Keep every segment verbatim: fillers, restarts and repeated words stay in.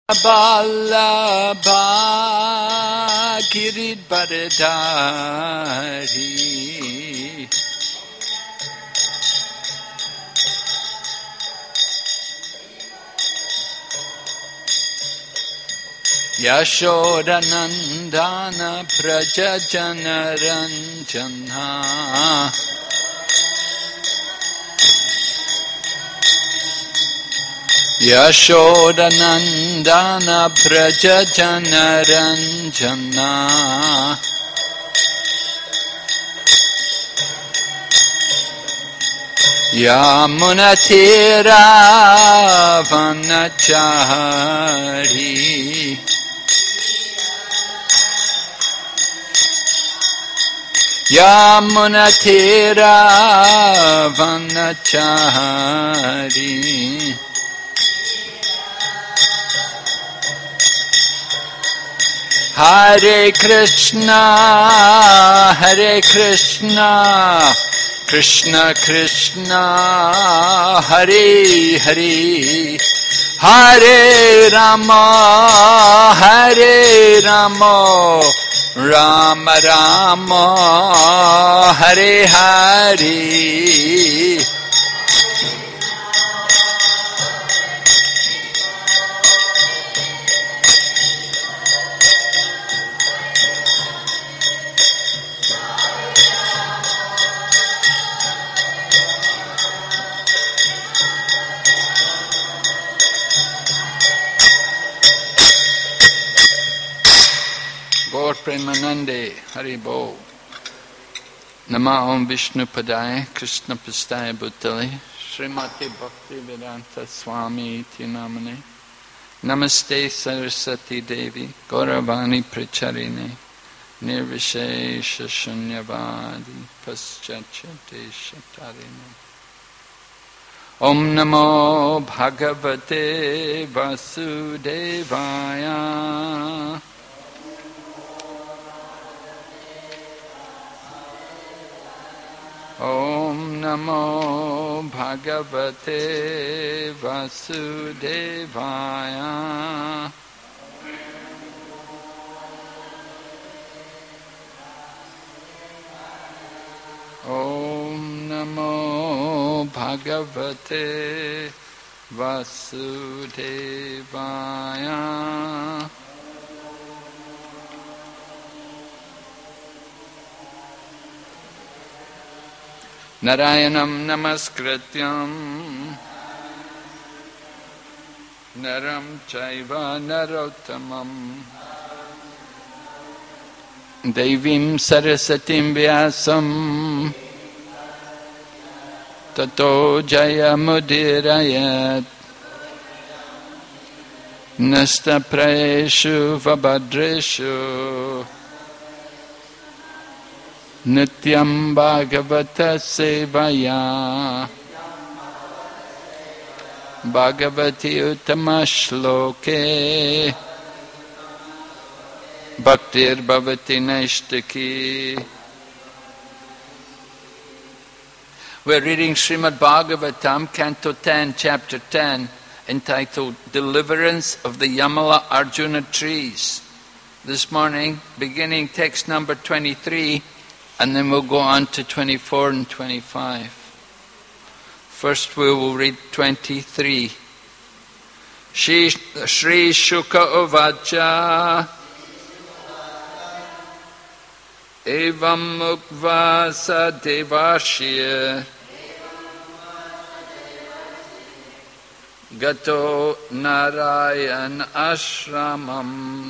Vallabha Giridharidhari Yashodanandana Prajajanaranjana Yashodanandana Prajajanaranjana Yamunatira Vanachari Yamunatira Vanachari Hare Krishna, Hare Krishna, Krishna Krishna, Hare Hare, Hare Rama, Hare Rama, Rama Rama, Hare Hare. Gaur Premanande, Hari Bol. Nama Om Vishnu Padaya, Krishna Pastaya Bhutale, Srimati Bhakti Vedanta Swami Iti Namane, Namaste Saraswati Devi, Gauravani Pracharine, Nirvishesha Shunyavadi, Paschachate Shatarine. Om Namo Bhagavate Vasudevaya. Om Namo Bhagavate Vasudevaya. Om Namo Bhagavate Vasudevaya. Narayanam Namaskrityam Naram Chaiva Narottamam Devim Sarasatim Vyasam Tato Jayamudirayat Nasta Praeshu Vabhadreshu Nityam Bhagavata Sevaya Bhagavati Uttama Shloke Bhaktir Bhavati Naishtaki. We're reading Srimad Bhagavatam, Canto ten, Chapter ten, entitled Deliverance of the Yamala Arjuna Trees. This morning, beginning text number twenty-three, and then we'll go on to twenty-four and twenty-five. First we will read twenty-three. Shri Shuka Uvacha Evam Mukvasa Devashya Gato Narayan Ashramam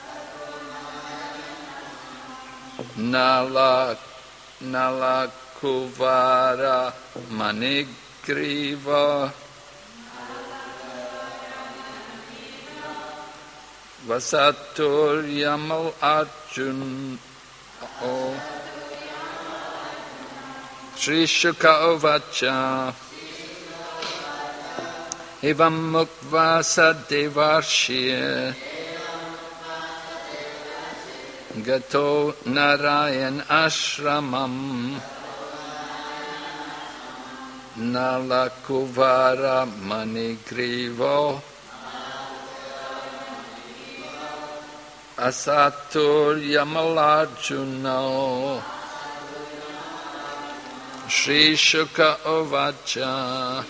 Nala Nala Kuvara Manigriva Vasatur Yamal Arjun Oh Shri Shuka Uvacha Evam Mukvasa Devarshya Gato Narayan Ashramam Nalakuvara Manigrivo Asatur Yamalarjuna Shri Shuka Uvacha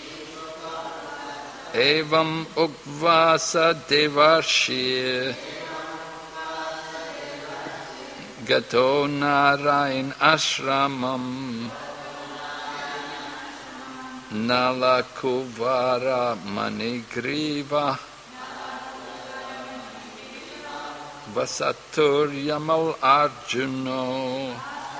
Evam Ukvasa Devarshi Gato Narayan Ashramam Nalakuvara Manigriva Vasatur Yamal Arjuno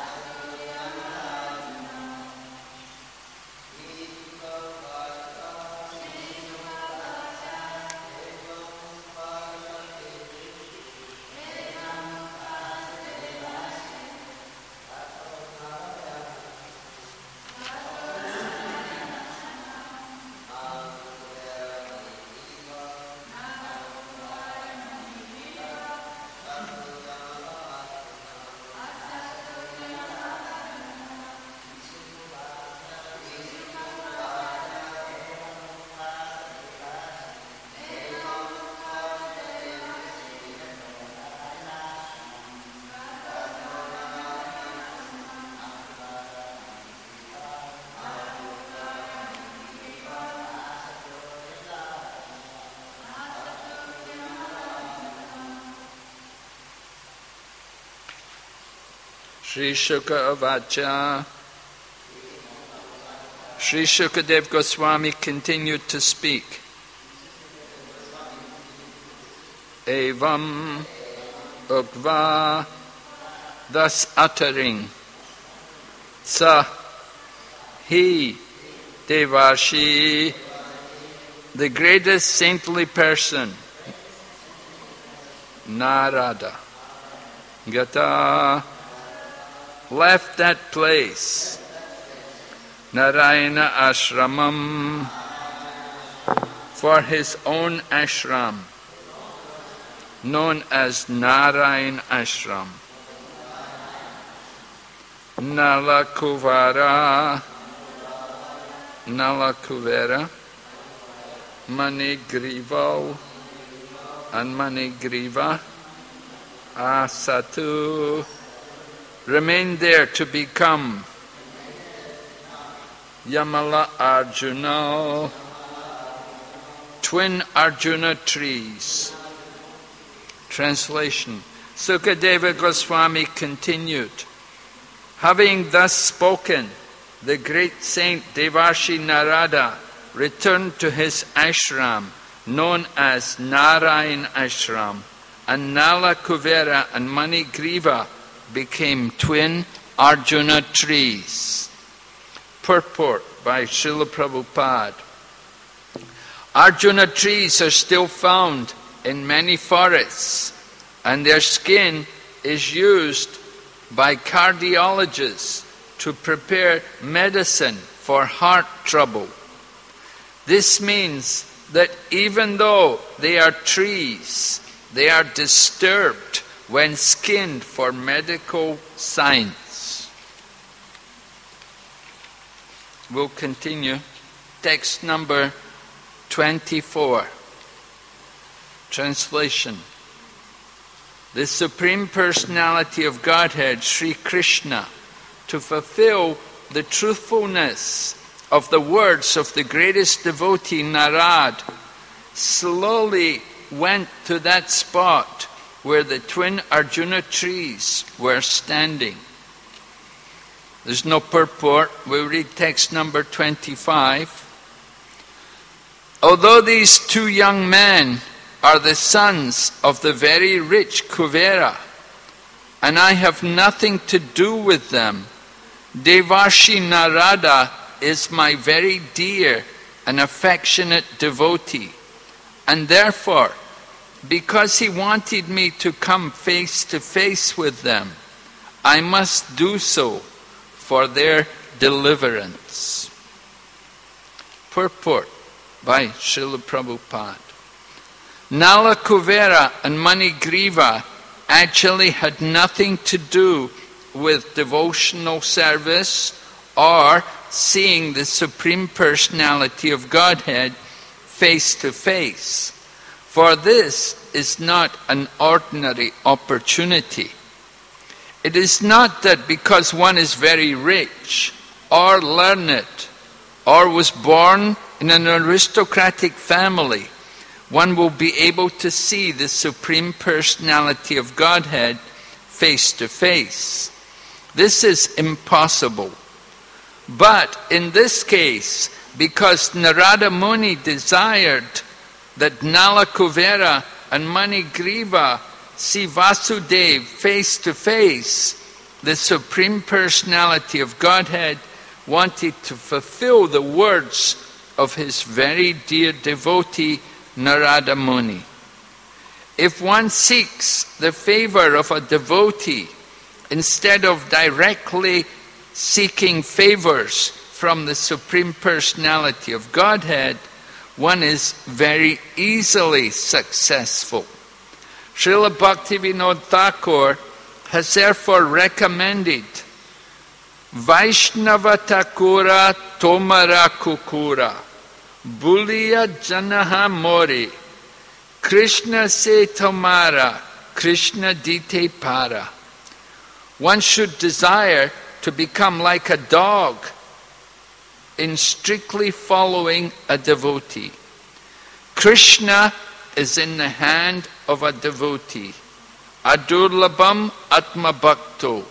Sri Shuka Avacha. Sri Shukadev Goswami continued to speak. Evam Ukva, thus uttering, Sa, he, Devarshi, the greatest saintly person, Narada, Gata, left that place, Narayana Ashramam, for his own ashram, known as Narayan Ashram. Nalakuvara, Nalakuvera, Manigrivo, and Manigriva, Asatu, remain there to become Yamala Arjuna, twin Arjuna trees. Translation. Sukadeva Goswami continued, having thus spoken, the great saint Devarshi Narada returned to his ashram, known as Narayan Ashram, and Nala Kuvera and Manigriva became twin Arjuna trees. Purport by Srila Prabhupada. Arjuna trees are still found in many forests, and their skin is used by cardiologists to prepare medicine for heart trouble. This means that even though they are trees, they are disturbed when skinned for medical science. We'll continue. Text number twenty-four. Translation. The Supreme Personality of Godhead, Sri Krishna, to fulfill the truthfulness of the words of the greatest devotee Narad, slowly went to that spot where the twin Arjuna trees were standing. There's no purport. We'll read text number twenty-five. Although these two young men are the sons of the very rich Kuvera, and I have nothing to do with them, Devarshi Narada is my very dear and affectionate devotee, and therefore, because he wanted me to come face to face with them, I must do so for their deliverance. Purport by Srila Prabhupada. Nala Kuvera and Manigriva actually had nothing to do with devotional service or seeing the Supreme Personality of Godhead face to face. For this is not an ordinary opportunity. It is not that because one is very rich or learned or was born in an aristocratic family, one will be able to see the Supreme Personality of Godhead face to face. This is impossible. But in this case, because Narada Muni desired that Nala Kuvera and Manigriva see Vasudeva face to face, the Supreme Personality of Godhead wanted to fulfill the words of his very dear devotee Narada Muni. If one seeks the favor of a devotee instead of directly seeking favors from the Supreme Personality of Godhead, one is very easily successful. Srila Bhaktivinoda Thakur has therefore recommended Vaishnava Thakura Tomara Kukura Buliya Janaha Mori Krishna Se Tomara Krishna Dite Para. One should desire to become like a dog in strictly following a devotee. Krishna is in the hand of a devotee. Adurlabham Atma Bhakto.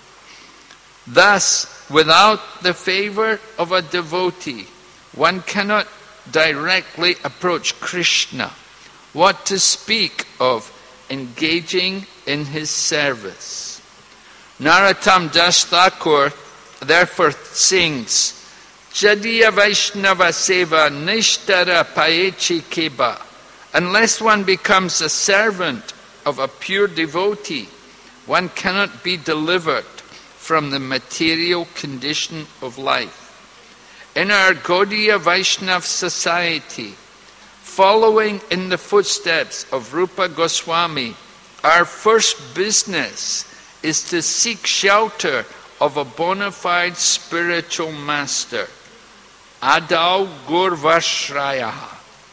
Thus, without the favor of a devotee, one cannot directly approach Krishna. What to speak of engaging in his service? Narottam Das Thakur therefore sings, Jadiya Vaishnava Seva Nishtara Payechi Keba. Unless one becomes a servant of a pure devotee, one cannot be delivered from the material condition of life. In our Gaudiya Vaishnav society, following in the footsteps of Rupa Goswami, our first business is to seek shelter of a bona fide spiritual master. Adau Gurvashrayaha.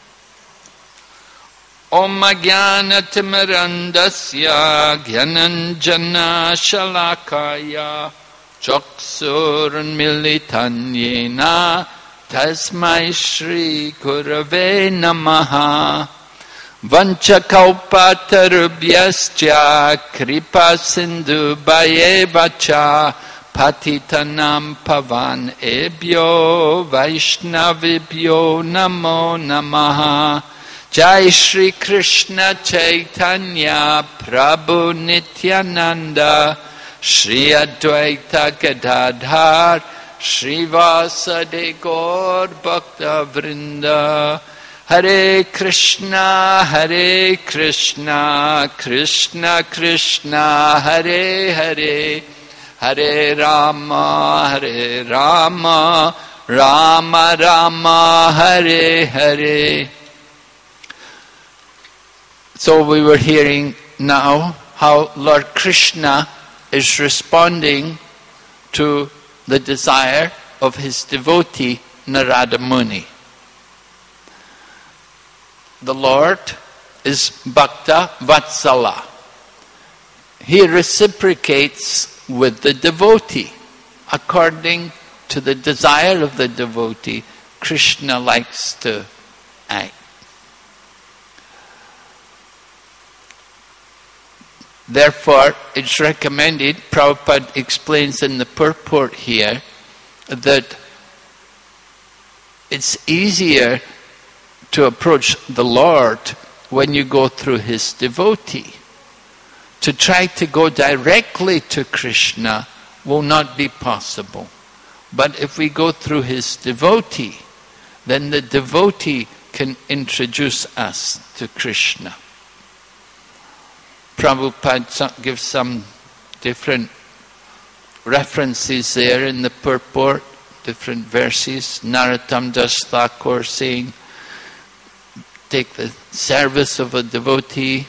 Om Jnana Timirandasya Gyananjana Shalakaya Chaksurun Militanyena Tasmai Shri Gurave Namaha Vanchakalpatarubhyascha Kripa Sindhu Bhayevacha Patitanam Pavan Ebhyo Vaishnavibhyo Namo Namaha. Jai Shri Krishna Chaitanya Prabhu Nityananda Shri Advaita Gadadhar Shri Vasade Gaur Bhakta Vrinda. Hare Krishna Hare Krishna Krishna Krishna Hare Hare Hare Rama Hare Rama Rama Rama Hare Hare. So we were hearing now how Lord Krishna is responding to the desire of his devotee Narada Muni. The Lord is Bhakta Vatsala. He reciprocates with the devotee. According to the desire of the devotee, Krishna likes to act. Therefore, it's recommended, Prabhupada explains in the purport here, that it's easier to approach the Lord when you go through his devotee. To try to go directly to Krishna will not be possible. But if we go through his devotee, then the devotee can introduce us to Krishna. Prabhupada gives some different references there in the purport, different verses. Narottam Das Thakur saying, take the service of a devotee.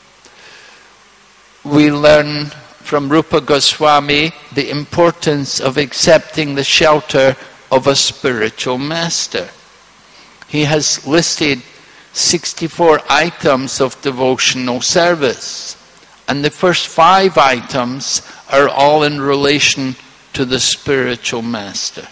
We learn from Rupa Goswami the importance of accepting the shelter of a spiritual master. He has listed sixty-four items of devotional service. And the first five items are all in relation to the spiritual master.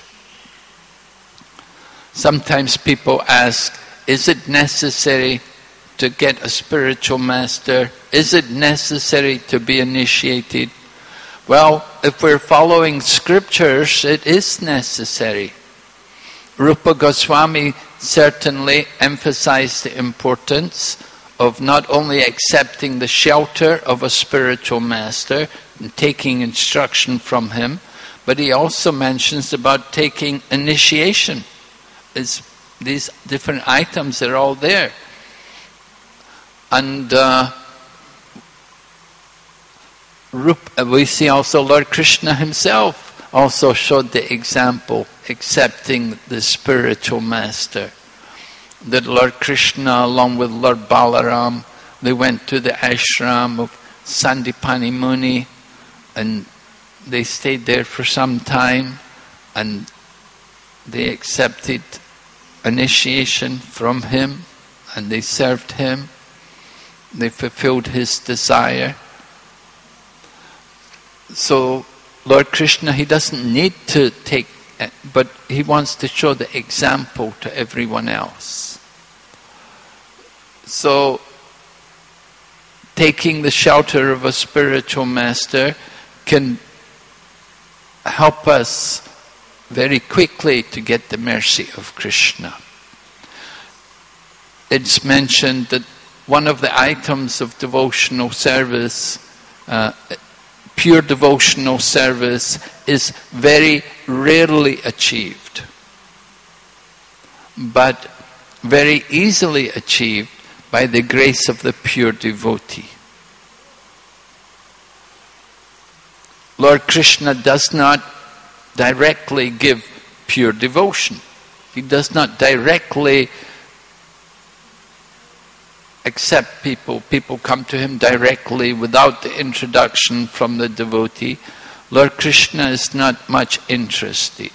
Sometimes people ask, is it necessary to get a spiritual master? Is it necessary to be initiated? Well, if we're following scriptures, it is necessary. Rupa Goswami certainly emphasized the importance of not only accepting the shelter of a spiritual master and taking instruction from him, but he also mentions about taking initiation. It's, these different items are all there. And uh, Rupa, we see also Lord Krishna himself also showed the example, accepting the spiritual master. That Lord Krishna, along with Lord Balaram, they went to the ashram of Sandipani Muni, and they stayed there for some time, and they accepted initiation from him, and they served him. They fulfilled his desire. So Lord Krishna, he doesn't need to take, but he wants to show the example to everyone else. So, taking the shelter of a spiritual master can help us very quickly to get the mercy of Krishna. It's mentioned that one of the items of devotional service, uh, pure devotional service, is very rarely achieved, but very easily achieved by the grace of the pure devotee. Lord Krishna does not directly give pure devotion. He does not directly accept people. People come to him directly without the introduction from the devotee. Lord Krishna is not much interested.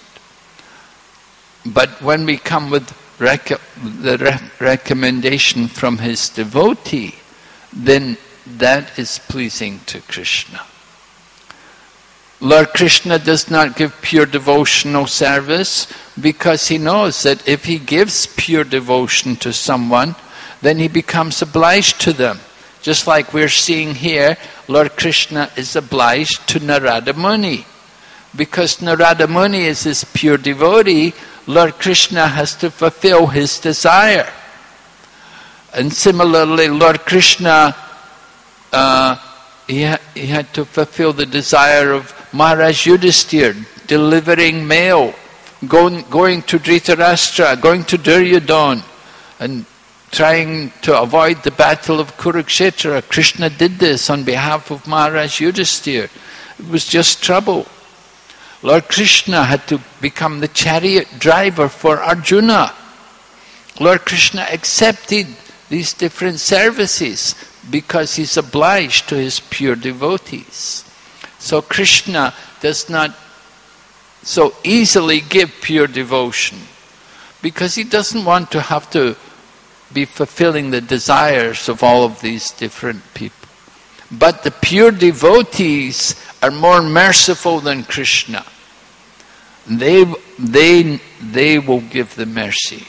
But when we come with rec- the re- recommendation from his devotee, then that is pleasing to Krishna. Lord Krishna does not give pure devotional service because he knows that if he gives pure devotion to someone, then he becomes obliged to them. Just like we're seeing here, Lord Krishna is obliged to Narada Muni. Because Narada Muni is his pure devotee, Lord Krishna has to fulfill his desire. And similarly, Lord Krishna, uh, he, ha- he had to fulfill the desire of Maharaj Yudhisthira, delivering mail, going, going to Dhritarashtra, going to Duryodhana, and trying to avoid the battle of Kurukshetra. Krishna did this on behalf of Maharaj Yudhisthira. It was just trouble. Lord Krishna had to become the chariot driver for Arjuna. Lord Krishna accepted these different services because he's obliged to his pure devotees. So Krishna does not so easily give pure devotion because he doesn't want to have to be fulfilling the desires of all of these different people. But the pure devotees are more merciful than Krishna. They, they, they will give the mercy.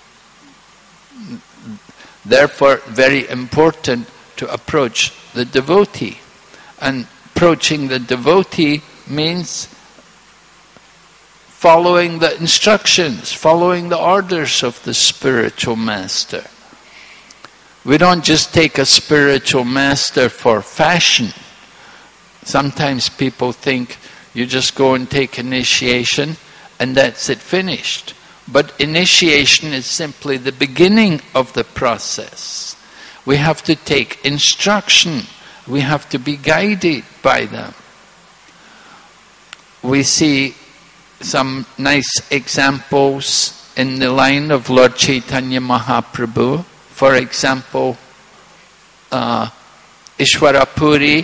Therefore, very important to approach the devotee. And approaching the devotee means following the instructions, following the orders of the spiritual master. We don't just take a spiritual master for fashion. Sometimes people think you just go and take initiation and that's it, finished. But initiation is simply the beginning of the process. We have to take instruction. We have to be guided by them. We see some nice examples in the line of Lord Chaitanya Mahaprabhu. For example, uh, Ishwara Puri,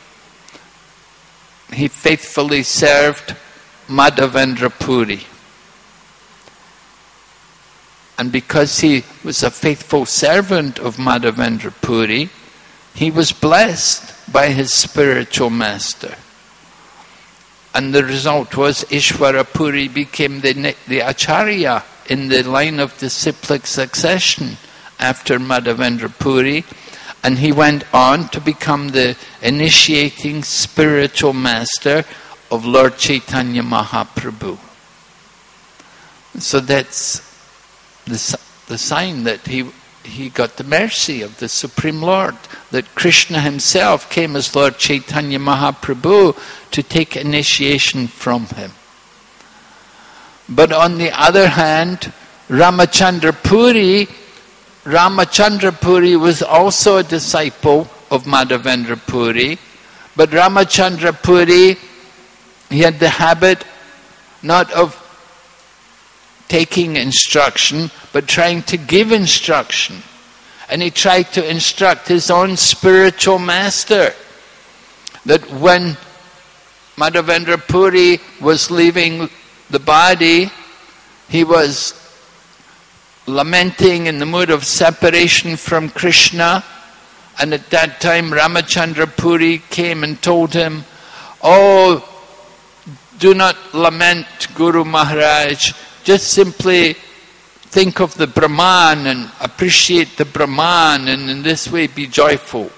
he faithfully served Madhavendra Puri. And because he was a faithful servant of Madhavendra Puri, he was blessed by his spiritual master. And the result was Ishvara Puri became the, the Acharya in the line of disciplic succession after Madhavendra Puri, and he went on to become the initiating spiritual master of Lord Chaitanya Mahaprabhu. So that's the, the sign that he he got the mercy of the Supreme Lord, that Krishna himself came as Lord Chaitanya Mahaprabhu to take initiation from him. But on the other hand, Ramachandra Puri, Ramachandra Puri was also a disciple of Madhavendra Puri, but Ramachandra Puri, he had the habit not of taking instruction, but trying to give instruction. And he tried to instruct his own spiritual master, that when Madhavendra Puri was leaving the body, he was lamenting in the mood of separation from Krishna. And at that time Ramachandra Puri came and told him, "Oh, do not lament, Guru Maharaj. Just simply think of the Brahman and appreciate the Brahman, and in this way be joyful."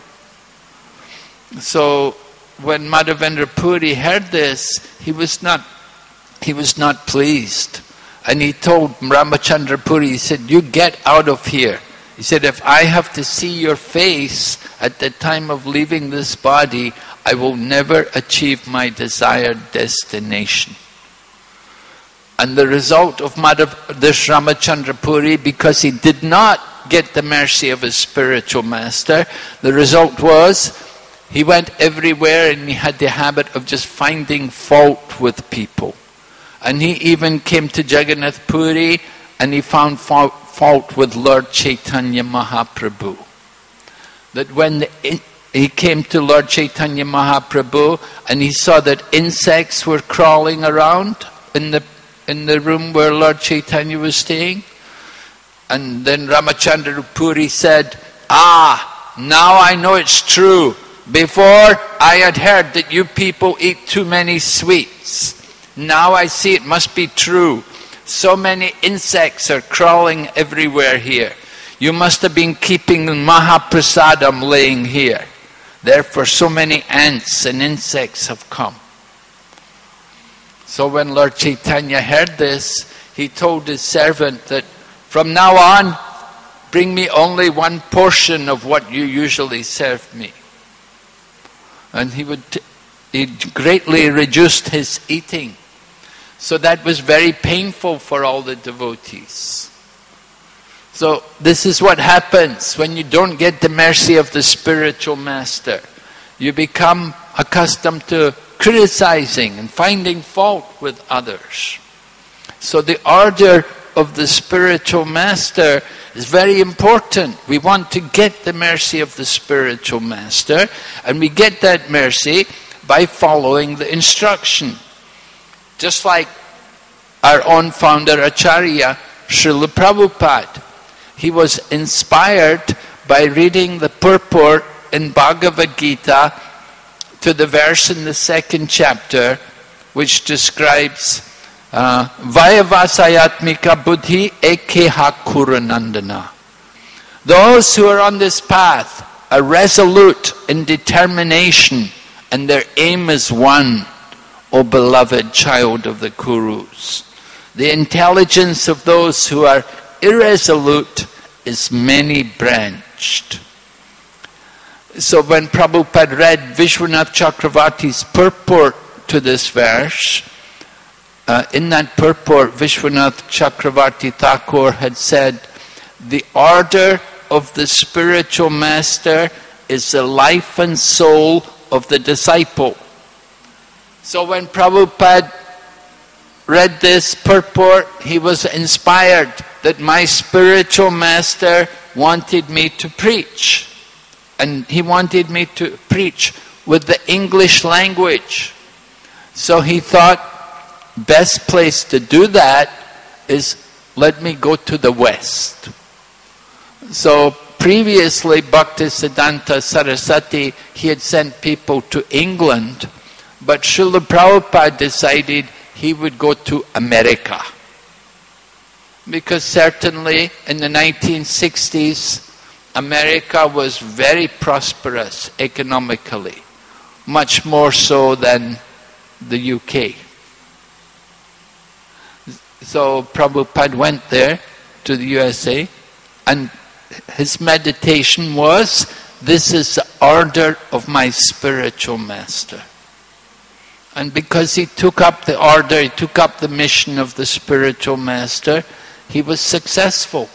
So when Madhavendra Puri heard this, he was not he was not pleased. And he told Ramachandra Puri, he said, "You get out of here." He said, "If I have to see your face at the time of leaving this body, I will never achieve my desired destination." And the result of Madhav, this Ramachandra Puri, because he did not get the mercy of his spiritual master, the result was he went everywhere and he had the habit of just finding fault with people. And he even came to Jagannath Puri and he found fault, fault with Lord Chaitanya Mahaprabhu. That when the, he came to Lord Chaitanya Mahaprabhu and he saw that insects were crawling around in the in the room where Lord Chaitanya was staying. And then Ramachandra Puri said, "Ah, now I know it's true. Before I had heard that you people eat too many sweets. Now I see it must be true. So many insects are crawling everywhere here. You must have been keeping Mahaprasadam laying here. Therefore so many ants and insects have come." So when Lord Chaitanya heard this, he told his servant that from now on, bring me only one portion of what you usually serve me. And he would, t- he greatly reduced his eating. So that was very painful for all the devotees. So this is what happens when you don't get the mercy of the spiritual master. You become accustomed to criticizing and finding fault with others. So the order of the spiritual master is very important. We want to get the mercy of the spiritual master, and we get that mercy by following the instruction. Just like our own founder Acharya, Srila Prabhupada. He was inspired by reading the purport in Bhagavad Gita to the verse in the second chapter, which describes uh, Vayavasayatmika buddhi ekeha kuranandana. Those who are on this path are resolute in determination, and their aim is one, O beloved child of the Kurus. The intelligence of those who are irresolute is many-branched. So when Prabhupada read Vishwanath Chakravarti's purport to this verse, uh, in that purport Vishwanath Chakravarti Thakur had said, the order of the spiritual master is the life and soul of the disciple. So when Prabhupada read this purport, he was inspired that my spiritual master wanted me to preach. And he wanted me to preach with the English language. So he thought best place to do that is let me go to the West. So previously, Bhaktisiddhanta Saraswati, he had sent people to England, but Srila Prabhupada decided he would go to America. Because certainly in the nineteen sixties, America was very prosperous economically, much more so than the U K. So Prabhupada went there to the U S A, and his meditation was, this is the order of my spiritual master. And because he took up the order, he took up the mission of the spiritual master, he was successful.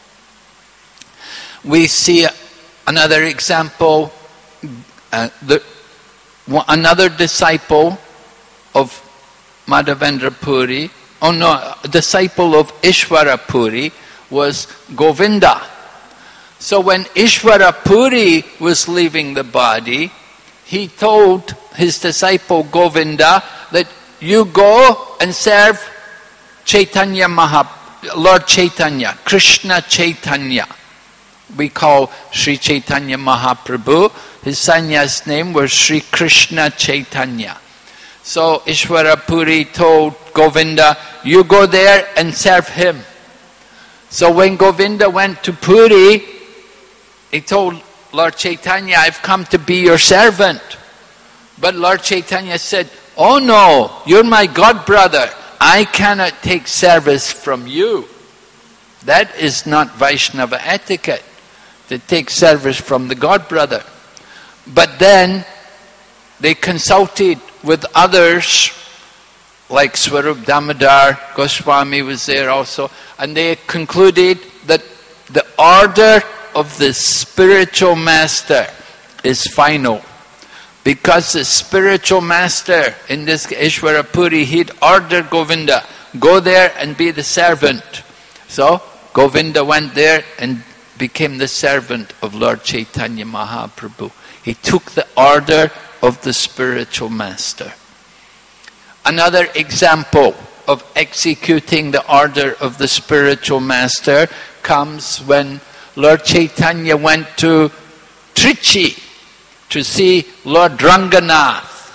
We see another example, uh, the, another disciple of Madhavendra Puri, oh no, a disciple of Ishvara Puri was Govinda. So when Ishvara Puri was leaving the body, he told his disciple Govinda that you go and serve Chaitanya Mahaprabhu, Lord Chaitanya, Krishna Chaitanya. We call Sri Chaitanya Mahaprabhu. His sannyas name was Sri Krishna Chaitanya. So Ishvara Puri told Govinda, you go there and serve him. So when Govinda went to Puri, he told Lord Chaitanya, I've come to be your servant. But Lord Chaitanya said, oh no, you're my god brother. I cannot take service from you. That is not Vaishnava etiquette, to take service from the god brother. But then they consulted with others, like Swarup Damodar Goswami was there also, and they concluded that the order of the spiritual master is final. Because the spiritual master, in this Ishvara Puri, he'd ordered Govinda, go there and be the servant. So Govinda went there and became the servant of Lord Chaitanya Mahaprabhu. He took the order of the spiritual master. Another example of executing the order of the spiritual master comes when Lord Chaitanya went to Trichy to see Lord Ranganath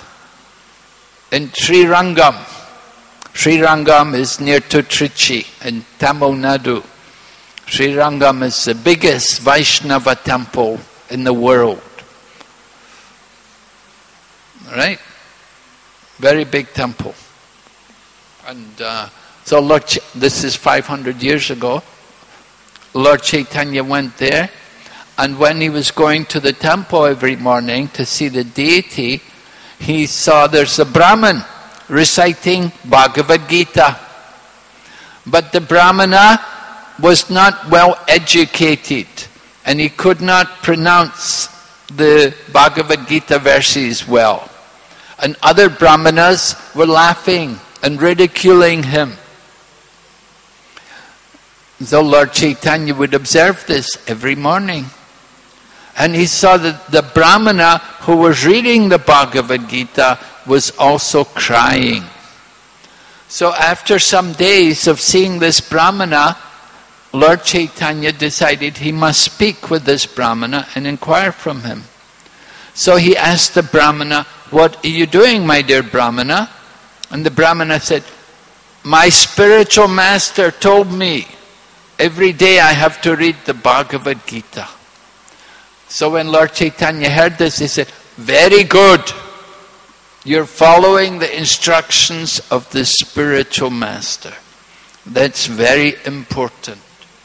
in Srirangam. Srirangam is near to Trichy in Tamil Nadu. Srirangam is the biggest Vaishnava temple in the world. Right? Very big temple. And uh, so Lord Ch- this is five hundred years ago. Lord Chaitanya went there, and when he was going to the temple every morning to see the deity, he saw there's a Brahmin reciting Bhagavad Gita. But the Brahmana was not well educated, and he could not pronounce the Bhagavad Gita verses well. And other Brahmanas were laughing and ridiculing him. So Lord Chaitanya would observe this every morning. And he saw that the Brahmana who was reading the Bhagavad Gita was also crying. So after some days of seeing this Brahmana, Lord Chaitanya decided he must speak with this Brahmana and inquire from him. So he asked the Brahmana, what are you doing, my dear Brahmana? And the Brahmana said, my spiritual master told me every day I have to read the Bhagavad Gita. So when Lord Chaitanya heard this, he said, very good. You're following the instructions of the spiritual master. That's very important.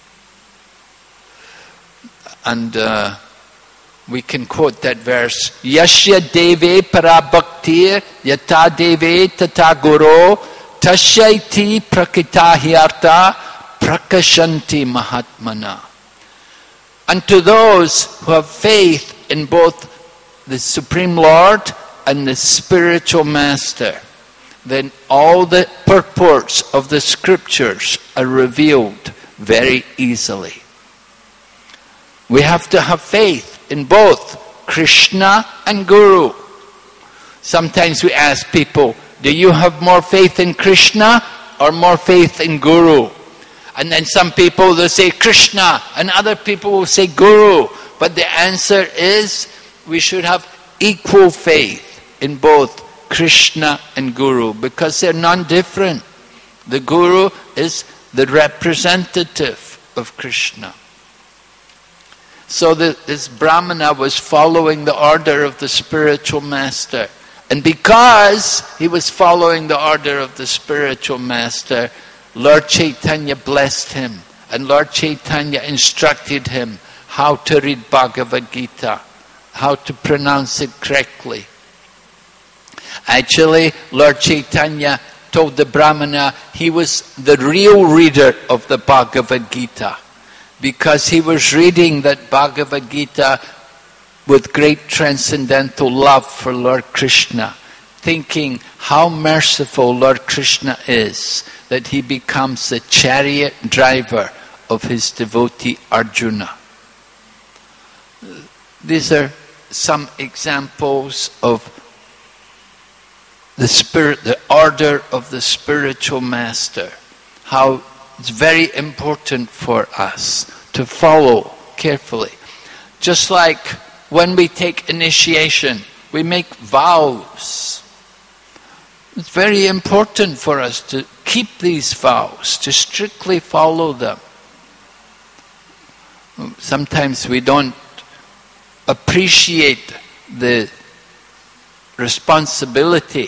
And uh, we can quote that verse, Yasya deve para bhaktir yata deve tata guru tasyaiti prakitahyarta prakashanti mahatmana. And to those who have faith in both the Supreme Lord and the spiritual master, then all the purports of the scriptures are revealed very easily. We have to have faith in both Krishna and Guru. Sometimes we ask people, do you have more faith in Krishna or more faith in Guru? And then some people, they'll say Krishna, and other people will say Guru. But the answer is, we should have equal faith in both Krishna and Guru, because they're non-different. The Guru is the representative of Krishna. So the, this Brahmana was following the order of the spiritual master. And because he was following the order of the spiritual master, Lord Chaitanya blessed him. And Lord Chaitanya instructed him how to read Bhagavad Gita, how to pronounce it correctly. Actually, Lord Chaitanya told the Brahmana he was the real reader of the Bhagavad Gita, because he was reading that Bhagavad Gita with great transcendental love for Lord Krishna, thinking how merciful Lord Krishna is that he becomes the chariot driver of his devotee Arjuna. These are some examples of the spirit, the order of the spiritual master, how it's very important for us to follow carefully. Just like when we take initiation, we make vows. It's very important for us to keep these vows, to strictly follow them. Sometimes we don't appreciate the responsibility.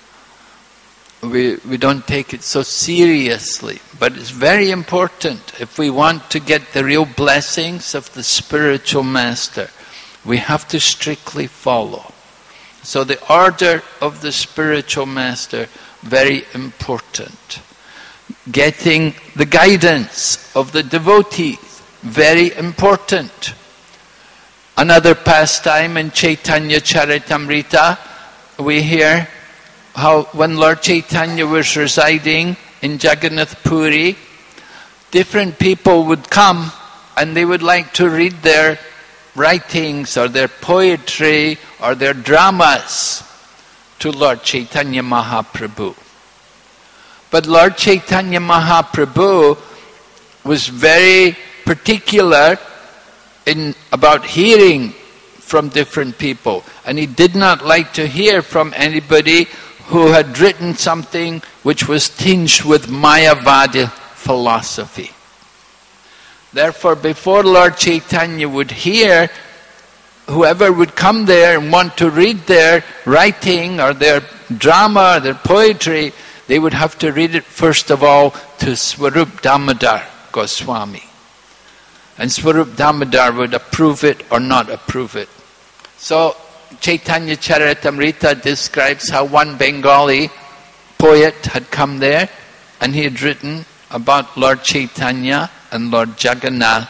We, we don't take it so seriously, but it's very important. If we want to get the real blessings of the spiritual master, we have to strictly follow. So the order of the spiritual master, very important. Getting the guidance of the devotees, very important. Another pastime in Chaitanya Charitamrita, we hear how when Lord Chaitanya was residing in Jagannath Puri, different people would come and they would like to read their writings or their poetry or their dramas to Lord Chaitanya Mahaprabhu. But Lord Chaitanya Mahaprabhu was very particular in about hearing from different people, and he did not like to hear from anybody who had written something which was tinged with Mayavadi philosophy. Therefore, before Lord Chaitanya would hear, whoever would come there and want to read their writing or their drama or their poetry, they would have to read it first of all to Swarup Damodar Goswami. And Swarup Damodar would approve it or not approve it. So Chaitanya Charitamrita describes how one Bengali poet had come there and he had written about Lord Chaitanya and Lord Jagannath.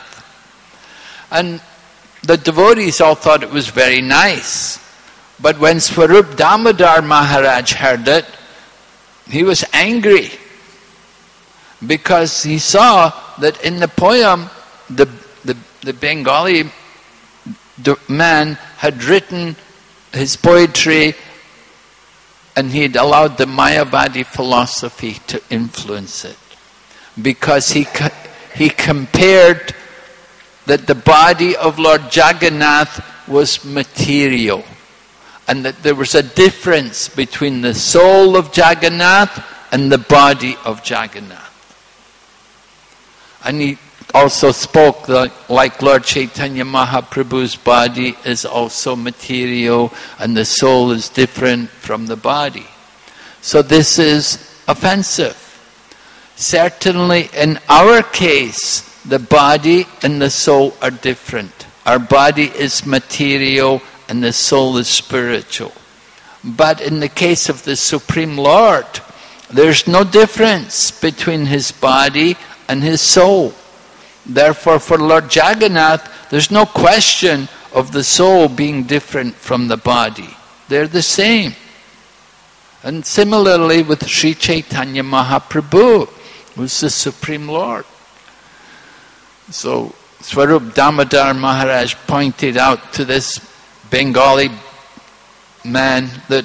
And the devotees all thought it was very nice. But when Swarup Damodar Maharaj heard it, he was angry, because he saw that in the poem, the, the, the Bengali man had written his poetry and he had allowed the Mayavadi philosophy to influence it. Because he, he compared that the body of Lord Jagannath was material, and that there was a difference between the soul of Jagannath and the body of Jagannath. And he also spoke like, like Lord Chaitanya Mahaprabhu's body is also material and the soul is different from the body. So this is offensive. Certainly in our case, the body and the soul are different. Our body is material and the soul is spiritual. But in the case of the Supreme Lord, there's no difference between his body and his soul. Therefore, for Lord Jagannath, there's no question of the soul being different from the body. They're the same. And similarly with Sri Chaitanya Mahaprabhu, who's the Supreme Lord. So Swarup Damodar Maharaj pointed out to this Bengali man that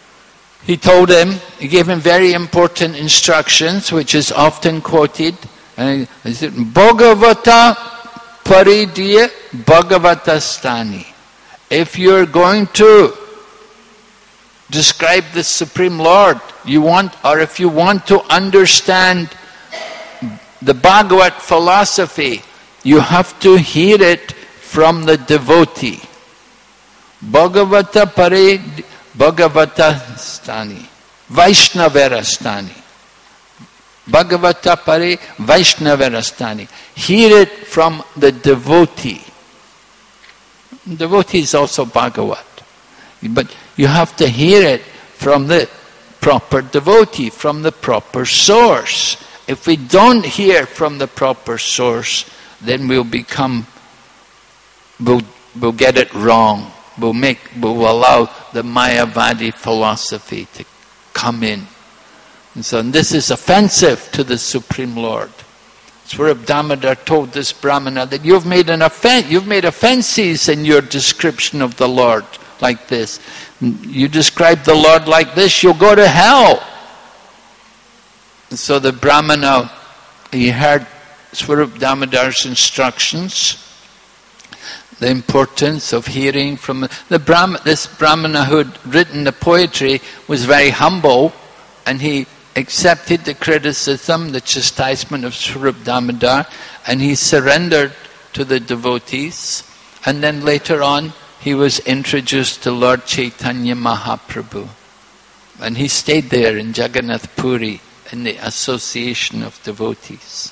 he told him, he gave him very important instructions, which is often quoted, And he said, Bhagavata Paridya Bhagavata Stani. If you're going to describe the Supreme Lord, you want, or if you want to understand the Bhagavat philosophy, you have to hear it from the devotee. Bhagavata Pare Bhagavata Stani. Vaishnavera Stani. Bhagavata Pare Vaishnavera Stani. Hear it from the devotee. Devotee is also Bhagavat. But you have to hear it from the proper devotee, from the proper source. If we don't hear from the proper source, then we'll become, we'll, we'll get it wrong. We'll make, we'll allow the Mayavadi philosophy to come in. And so and this is offensive to the Supreme Lord. Swarup Damodar told this Brahmana that you've made an offense, you've made offenses in your description of the Lord like this. You describe the Lord like this, you'll go to hell. And so the Brahmana, he heard Swarup Damodar's instructions, the importance of hearing from the Brahmana. This Brahmana who had written the poetry was very humble, and he accepted the criticism, the chastisement of Swarup Damodar, and he surrendered to the devotees. And then later on, he was introduced to Lord Chaitanya Mahaprabhu. And he stayed there in Jagannath Puri in the association of devotees.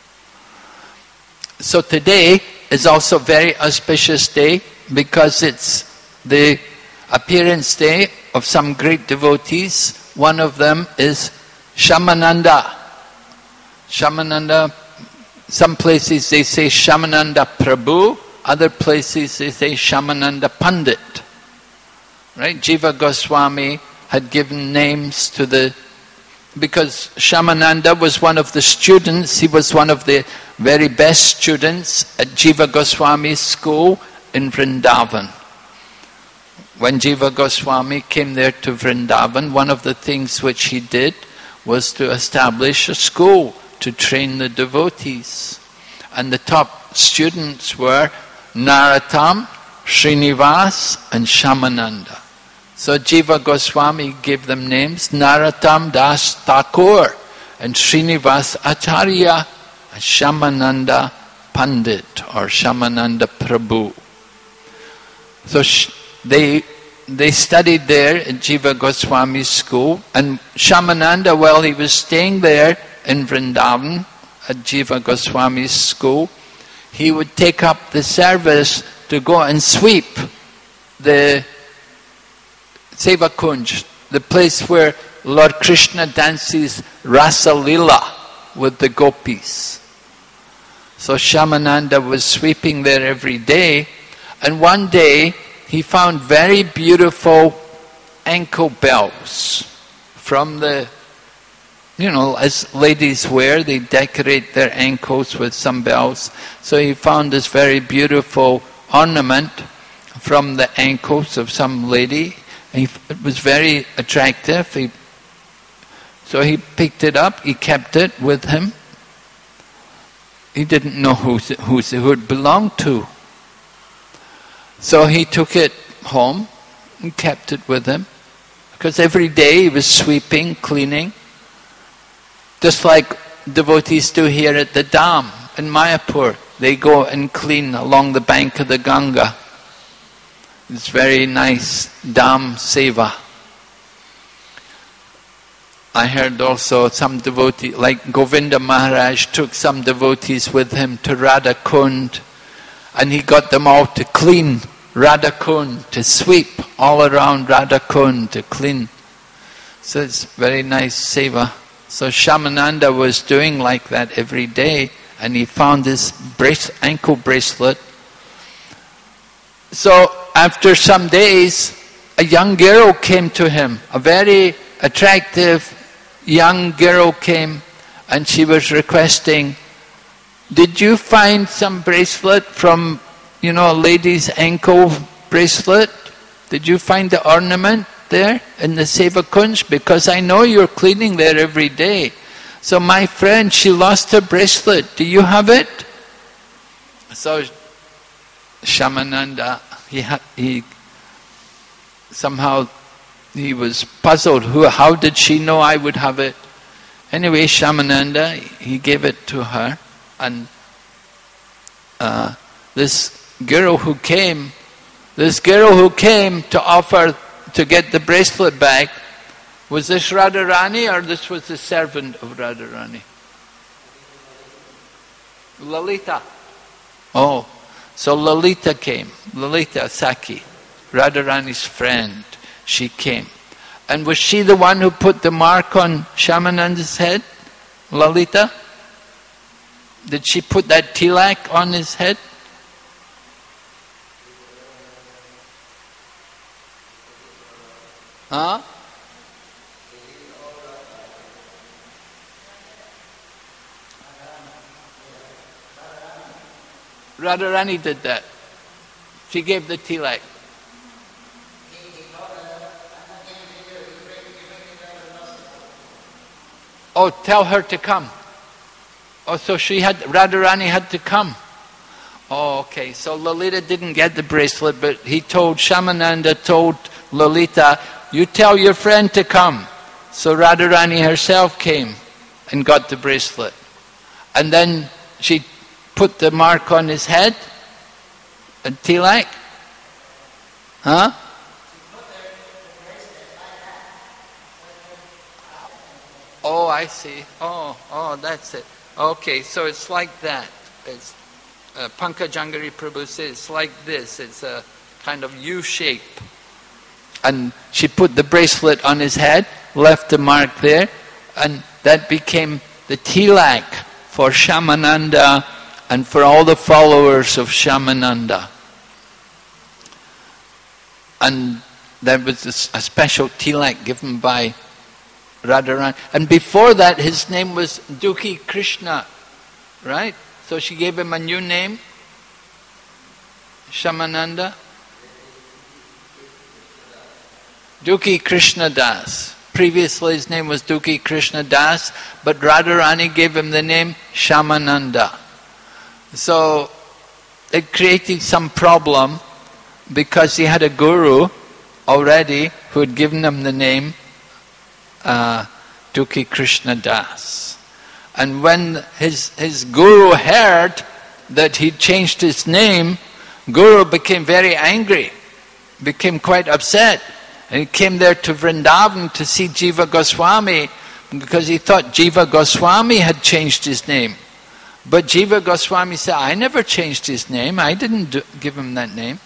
So today is also a very auspicious day because it's the appearance day of some great devotees. One of them is Shyamananda. Shyamananda, some places they say Shyamananda Prabhu, other places they say Shyamananda Pandit. Right? Jiva Goswami had given names to the, because Shyamananda was one of the students, he was one of the very best students at Jiva Goswami's school in Vrindavan. When Jiva Goswami came there to Vrindavan, one of the things which he did was to establish a school to train the devotees. And the top students were Narottam, Srinivas and Shyamananda. So Jiva Goswami gave them names, Narottam Das Thakur and Srinivas Acharya and Shyamananda Pandit or Shyamananda Prabhu. So they they studied there at Jiva Goswami's school, and Shyamananda, while he was staying there in Vrindavan at Jiva Goswami's school, he would take up the service to go and sweep the Seva Kunj, the place where Lord Krishna dances Rasa Lila with the gopis. So Shyamananda was sweeping there every day, and one day he found very beautiful ankle bells from the, you know, as ladies wear, they decorate their ankles with some bells. So he found this very beautiful ornament from the ankles of some lady. He, it was very attractive. He, so he picked it up, he kept it with him. He didn't know who, who, who it belonged to. So he took it home and kept it with him. Because every day he was sweeping, cleaning. Just like devotees do here at the Dham in Mayapur. They go and clean along the bank of the Ganga. It's very nice Dham Seva. I heard also some devotee, like Govinda Maharaj took some devotees with him to Radha Kund, and he got them all to clean Radha Kund, to sweep all around Radha Kund, to clean. So it's very nice seva. So Shyamananda was doing like that every day, and he found this brace, ankle bracelet. So after some days, a young girl came to him, a very attractive young girl came, and she was requesting, did you find some bracelet from, you know, a lady's ankle bracelet? Did you find the ornament there in the Seva Kunj? Because I know you're cleaning there every day. So my friend, she lost her bracelet. Do you have it? So Shyamananda, he, ha- he somehow he was puzzled. Who? How did she know I would have it? Anyway, Shyamananda, he gave it to her, and uh, this girl who came, this girl who came to offer to get the bracelet back, was this Radharani or this was the servant of Radharani? Lalita. Oh, so Lalita came. Lalita Saki, Radharani's friend. She came. And was she the one who put the mark on Shyamananda's head? Lalita? Did she put that tilak on his head? Huh? Radharani did that. She gave the tilak. Oh, tell her to come. Oh, so she had, Radharani had to come. Oh, okay. So Lalita didn't get the bracelet, but he told, Shyamananda told Lalita, you tell your friend to come. So Radharani herself came and got the bracelet. And then she put the mark on his head, a tilak. Huh? Oh, I see. Oh, oh, that's it. Okay, so it's like that. It's uh, Pankajangari Prabhu says it's like this. It's a kind of U shape. And she put the bracelet on his head, left the mark there, and that became the tilak for Shyamananda and for all the followers of Shyamananda. And there was a special tilak given by Radharani. And before that, his name was Dukhi Krishna, right? So she gave him a new name, Shyamananda. Dukhi Krishna Das. Previously his name was Dukhi Krishna Das, but Radharani gave him the name Shyamananda. So it created some problem because he had a guru already who had given him the name uh, Dukhi Krishna Das. And when his, his guru heard that he'd changed his name, Guru became very angry, became quite upset. And he came there to Vrindavan to see Jiva Goswami because he thought Jiva Goswami had changed his name. But Jiva Goswami said, I never changed his name. I didn't do, give him that name.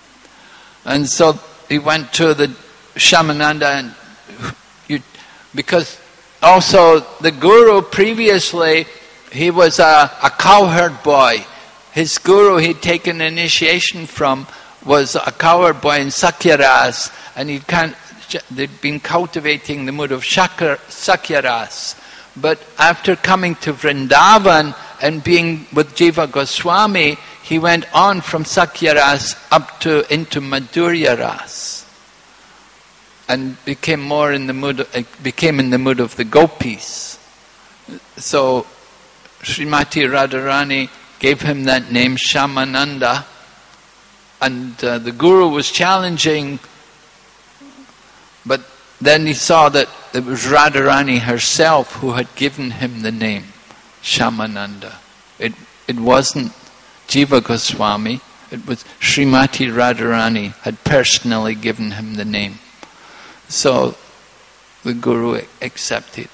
And so he went to the Shyamananda and you, because also the guru previously, he was a, a cowherd boy. His guru he'd taken initiation from was a cowherd boy in Sakyaras, and he'd kind of, they'd been cultivating the mood of Shakar, Sakyaras. But after coming to Vrindavan and being with Jiva Goswami, he went on from Sakyaras up to into Madhurya Ras, and became more in the mood. Of, became in the mood of the gopis. So Srimati Radharani gave him that name, Shyamananda, and uh, the guru was challenging, but then he saw that it was Radharani herself who had given him the name Shyamananda. It it wasn't Jiva Goswami, it was Srimati Radharani had personally given him the name. So the guru accepted.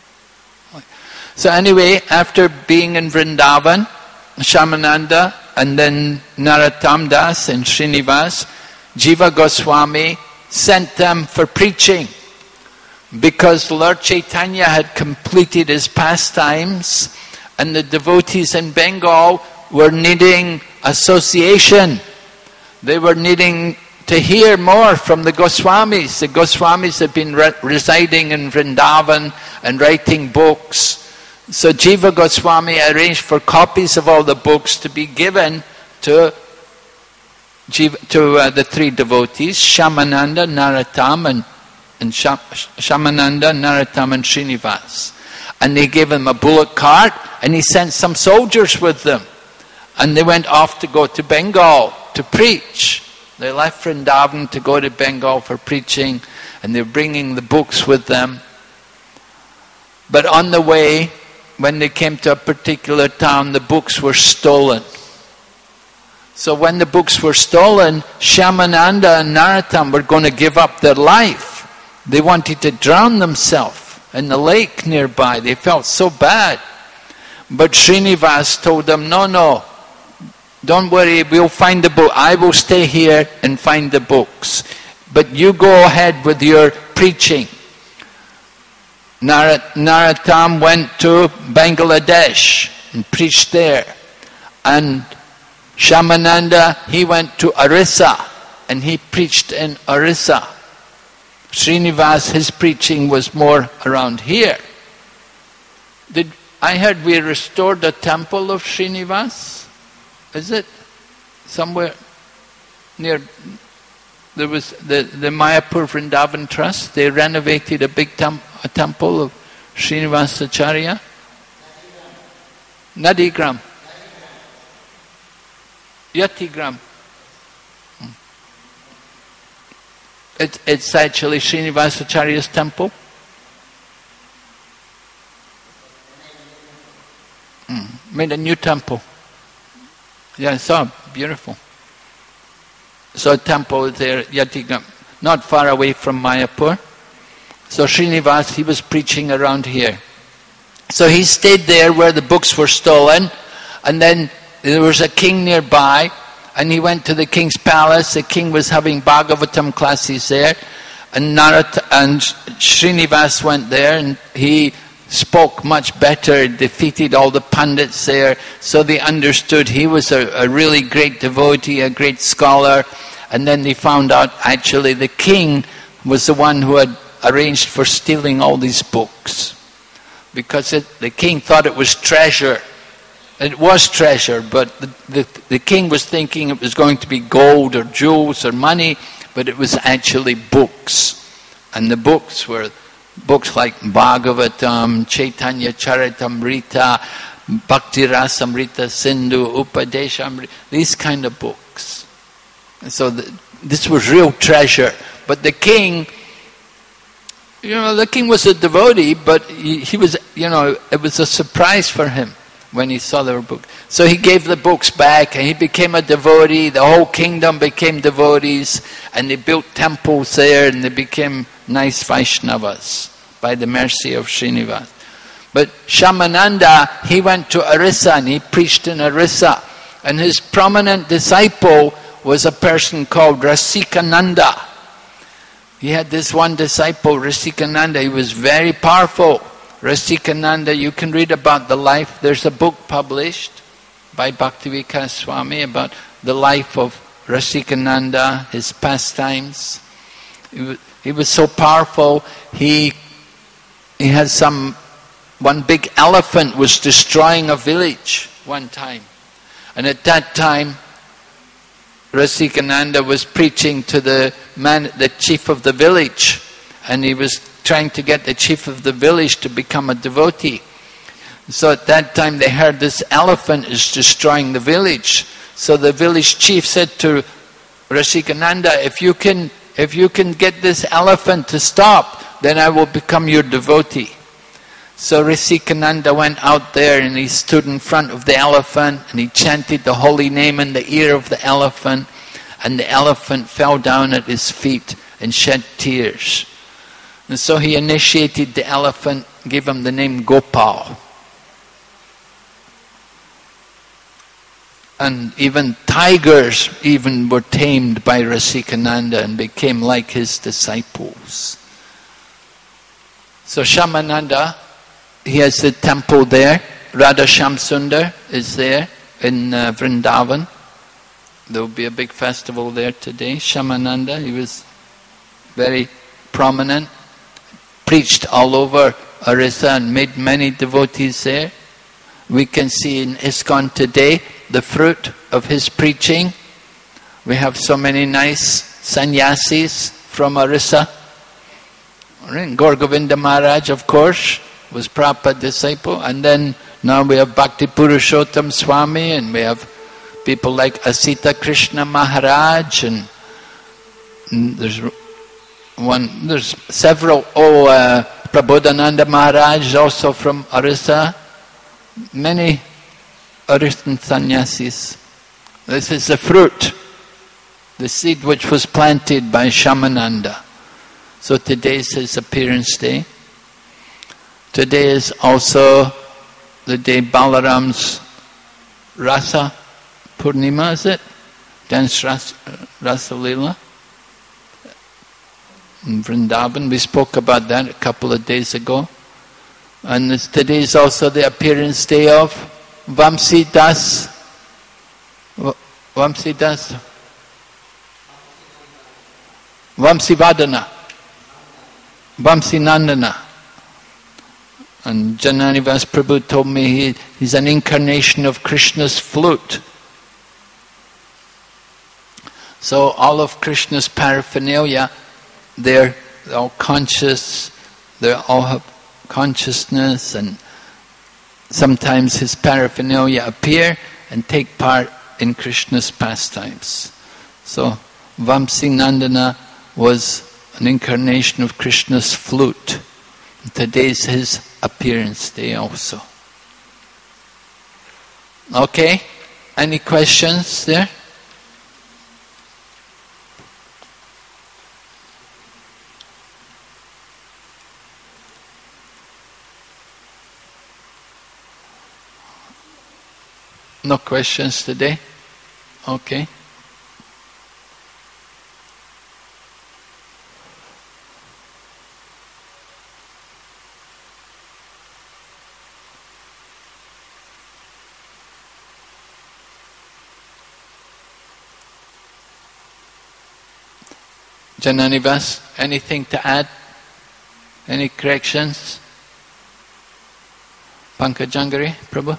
So anyway, after being in Vrindavan, Shyamananda and then Narottam Das and Srinivas, Jiva Goswami sent them for preaching because Lord Chaitanya had completed his pastimes and the devotees in Bengal were needing association. They were needing to hear more from the Goswamis. The Goswamis had been re- residing in Vrindavan and writing books. So Jiva Goswami arranged for copies of all the books to be given to Jiva, to uh, the three devotees, Shyamananda, Narottam, and, and Shyamananda, Narottam, and Srinivas. And they gave him a bullock cart, and he sent some soldiers with them. And they went off to go to Bengal to preach. They left Vrindavan to go to Bengal for preaching, and they're bringing the books with them. But on the way, when they came to a particular town, the books were stolen. So when the books were stolen, Shyamananda and Narottam were going to give up their life. They wanted to drown themselves in the lake nearby. They felt so bad. But Srinivas told them, no, no, don't worry, we'll find the book. I will stay here and find the books. But you go ahead with your preaching. Nar- Narottam went to Bangladesh and preached there. And Shyamananda, he went to Orissa and he preached in Orissa. Srinivas, his preaching was more around here. Did I heard we restored the temple of Srinivas? Is it somewhere near? There was the, the Mayapur Vrindavan Trust. They renovated a big tem- a temple of Srinivasacharya. Nadigram. Yatigram. It, it's actually Srinivasacharya's temple. Mm. Made a new temple. Yeah, so beautiful. So a temple there, Yatigram, not far away from Mayapur. So Srinivas, he was preaching around here. So he stayed there where the books were stolen, and then there was a king nearby, and he went to the king's palace. The king was having Bhagavatam classes there, and Narat and Srinivas went there, and he spoke much better, defeated all the pandits there, so they understood he was a, a really great devotee, a great scholar. And then they found out actually the king was the one who had arranged for stealing all these books, because it, the king thought it was treasure. It was treasure, but the, the, the king was thinking it was going to be gold or jewels or money, but it was actually books. And the books were books like Bhagavatam, Chaitanya Charitamrita, Bhakti Rasamrita Sindhu, Upadeshamrita, these kind of books. And so the, this was real treasure. But the king, you know, the king was a devotee, but he, he was, you know, it was a surprise for him when he saw their book. So he gave the books back and he became a devotee. The whole kingdom became devotees, and they built temples there, and they became nice Vaishnavas by the mercy of Srinivas. But Shyamananda, he went to Orissa and he preached in Orissa. And his prominent disciple was a person called Rasikananda. He had this one disciple, Rasikananda. He was very powerful. Rasikananda, you can read about the life. There's a book published by Bhaktivikas Swami about the life of Rasikananda, his pastimes. He was, he was so powerful, he, he had some, one big elephant was destroying a village one time. And at that time, Rasikananda was preaching to the man, the chief of the village, and he was trying to get the chief of the village to become a devotee. So at that time they heard this elephant is destroying the village. So the village chief said to Rasikananda, if you can, if you can get this elephant to stop, then I will become your devotee. So Rasikananda went out there and he stood in front of the elephant and he chanted the holy name in the ear of the elephant, and the elephant fell down at his feet and shed tears. And so he initiated the elephant, gave him the name Gopal. And even tigers even were tamed by Rasikananda and became like his disciples. So Shyamananda, he has the temple there. Radha Shamsundar is there in uh, Vrindavan. There will be a big festival there today. Shyamananda, he was very prominent. Preached all over Orissa and made many devotees there. We can see in ISKCON today the fruit of his preaching. We have so many nice sannyasis from Orissa. Gaur Govinda Maharaj, of course, was Prabhupada's disciple, and then now we have Bhakti Purushottam Swami, and we have people like Asita Krishna Maharaj, and, and there's one, there's several, oh, uh, Prabodhananda Maharaj, also from Orissa, many Orissan sannyasis. This is the fruit, the seed which was planted by Shamananda. So today is his appearance day. Today is also the day Balaram's Rasa Purnima, is it? Dance Rasa, Rasa Leela. In Vrindavan, we spoke about that a couple of days ago. And this, today is also the appearance day of Vamsi Das. Vamsi Das. Vamsi Vadana. Vamsi Nandana. And Jananivas Prabhu told me he, he's an incarnation of Krishna's flute. So all of Krishna's paraphernalia, they're all conscious, they all have consciousness, and sometimes his paraphernalia appear and take part in Krishna's pastimes. So Vamsi Nandana was an incarnation of Krishna's flute. Today's his appearance day also. Okay? Any questions there? No questions today? Okay. Jananivas, anything to add? Any corrections? Pankajangari, Prabhu?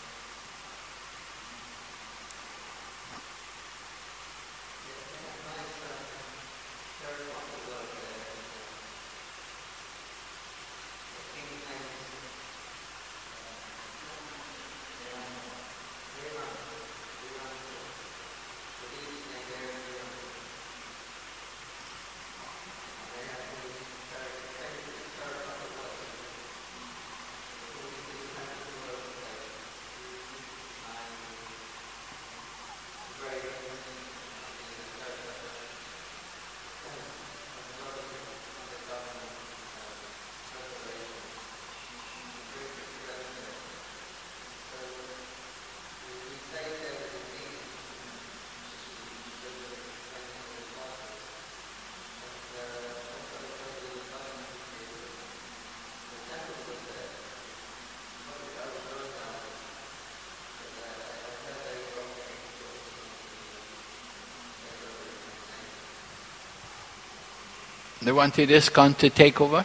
They wanted ISKCON to take over?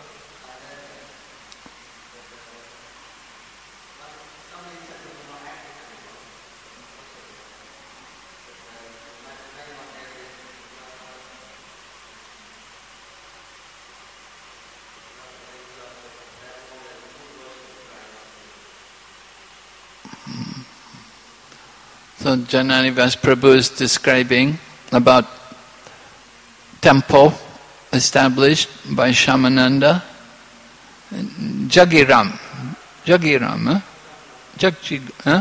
So Jananivas Prabhu is describing about temple established by Shamananda, Jagiram, Jagiram, huh? Jagjig, huh?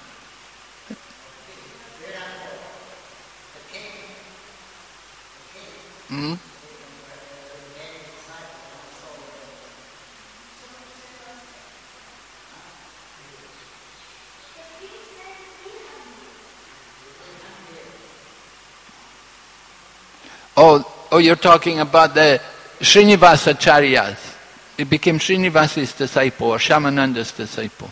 Hmm? Oh, oh, you're talking about the Srinivasacharyas. He became Srinivasa's disciple or Shamananda's disciple.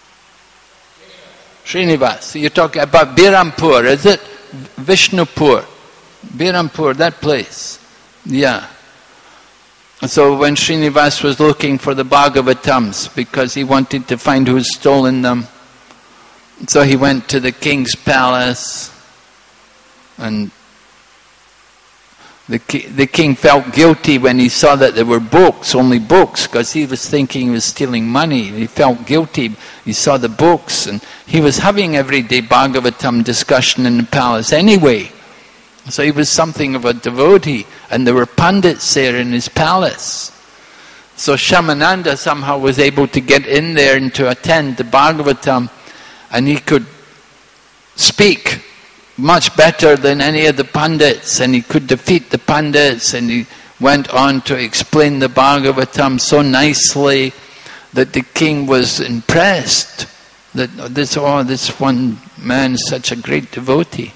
Srinivas. You're talking about Birampur, is it? Vishnupur. Birampur, that place. Yeah. So when Srinivas was looking for the Bhagavatams, because he wanted to find who's stolen them, so he went to the king's palace and The, ki- the king felt guilty when he saw that there were books, only books, because he was thinking he was stealing money. He felt guilty. He saw the books, and he was having everyday Bhagavatam discussion in the palace anyway. So he was something of a devotee, and there were pundits there in his palace. So Shyamananda somehow was able to get in there and to attend the Bhagavatam, and he could speak much better than any of the pundits, and he could defeat the pundits, and he went on to explain the Bhagavatam so nicely that the king was impressed that this, oh, this one man is such a great devotee.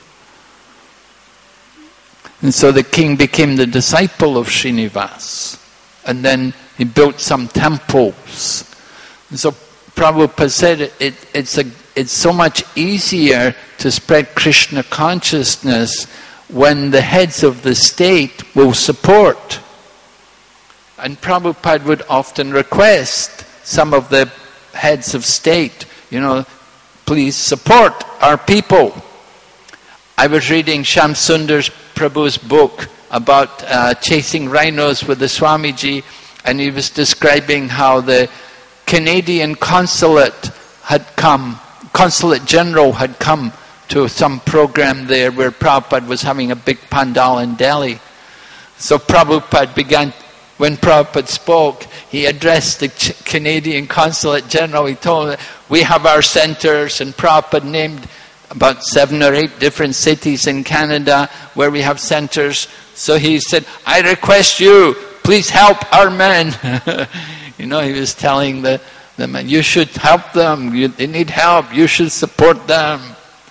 And so the king became the disciple of Srinivas, and then he built some temples. And so Prabhupada said it, it, it's a It's so much easier to spread Krishna consciousness when the heads of the state will support. And Prabhupada would often request some of the heads of state, you know, please support our people. I was reading Shyam Sundar Prabhu's book about uh, chasing rhinos with the Swamiji, and he was describing how the Canadian consulate had come Consulate General had come to some program there where Prabhupada was having a big pandal in Delhi. So Prabhupada began, when Prabhupada spoke, he addressed the Ch- Canadian Consulate General. He told him, we have our centers, and Prabhupada named about seven or eight different cities in Canada where we have centers. So he said, I request you, please help our men. You know, he was telling the them, and you should help them, you, they need help, you should support them.